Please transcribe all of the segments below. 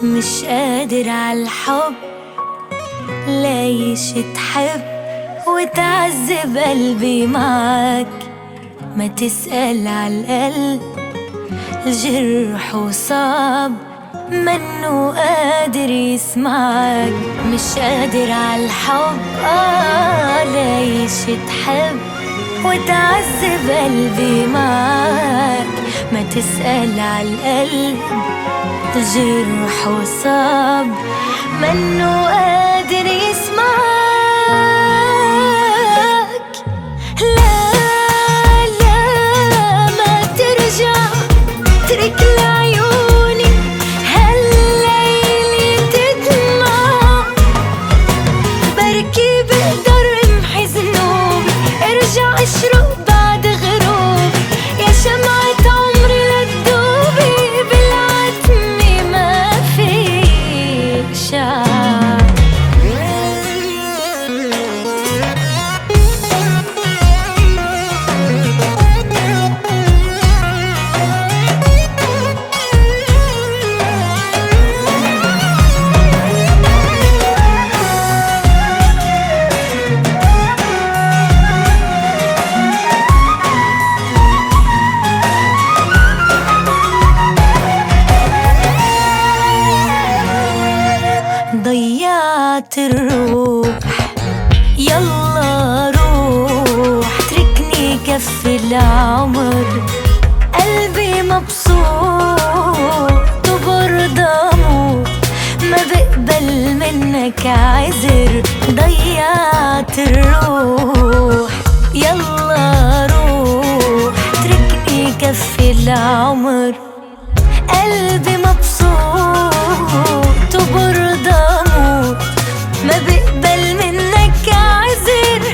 مش قادر عالحب، ليش تحب وتعذب قلبي معاك؟ ما تسأل عالقلب، الجرح وصاب منو قادر يسمعك. مش قادر عالحب، ليش تحب وتعذب قلبي معاك؟ ما تسأل عالقلب، الجرح وصاب منو قادر يسمعك. لا لا ما ترجع، اترك لعيوني هالليل تدمع، بركي بقدر امحي ذنوبي، ارجع اشرق بعد غروبي، يا شمعة عمري لا تدوبي، بالعتمة ما في شعر. ضيعت الروح، يلا روح، اتركني كفي العمر، قلبي مبسوط وبرضى موت، ما بقبل منك عذر. ضيعت الروح، يلا روح، اتركني كفي العمر، قلبي مبسوط وبرضى موت، ما بقبل منك عذر.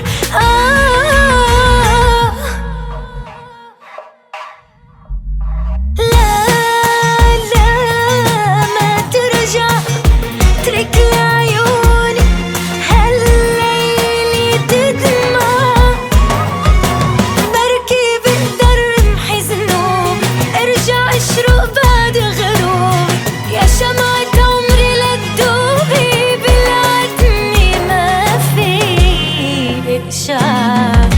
لا لا ما ترجع، اترك لعيوني هالليل تدمع، بركي بقدر امحي ذنوبي، ارجع اشرق بعد غروبي، يا شمعة عمري لا تدوبي، بالعتمة ما في شعر.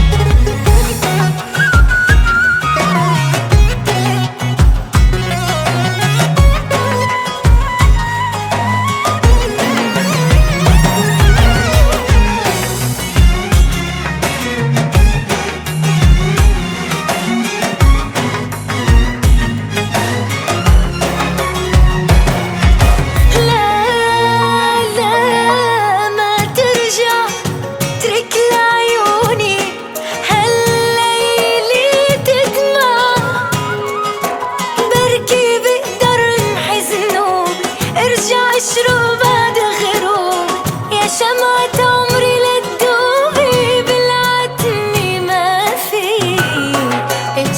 اشرق بعد غروب، يا شمعة عمري لا تدوبي، بالعتمة ما في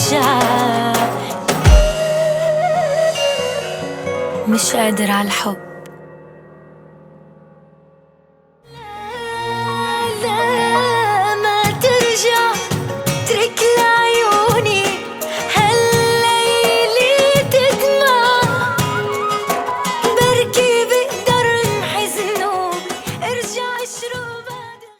اتشعر. مش قادر عالحب.